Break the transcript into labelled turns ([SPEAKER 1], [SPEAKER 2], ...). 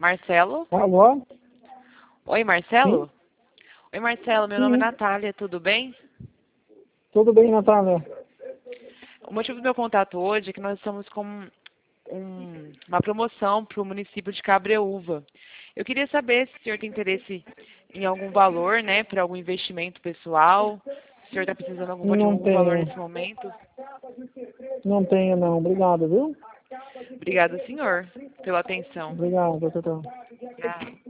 [SPEAKER 1] Marcelo?
[SPEAKER 2] Alô?
[SPEAKER 1] Oi, Marcelo?
[SPEAKER 2] Sim?
[SPEAKER 1] Oi, Marcelo, meu nome é
[SPEAKER 2] Sim.
[SPEAKER 1] Natália, tudo bem?
[SPEAKER 2] Tudo bem, Natália?
[SPEAKER 1] O motivo do meu contato hoje é que nós estamos com uma promoção para o município de Cabreúva. Eu queria saber se o senhor tem interesse em algum valor, né, para algum investimento pessoal, se o senhor está precisando de
[SPEAKER 2] Não
[SPEAKER 1] algum valor
[SPEAKER 2] tenho.
[SPEAKER 1] nesse momento.
[SPEAKER 2] Não tenho, não. Obrigado, viu?
[SPEAKER 1] Obrigada, senhor, pela atenção.
[SPEAKER 2] Obrigado, tchau, tchau.
[SPEAKER 1] Obrigada.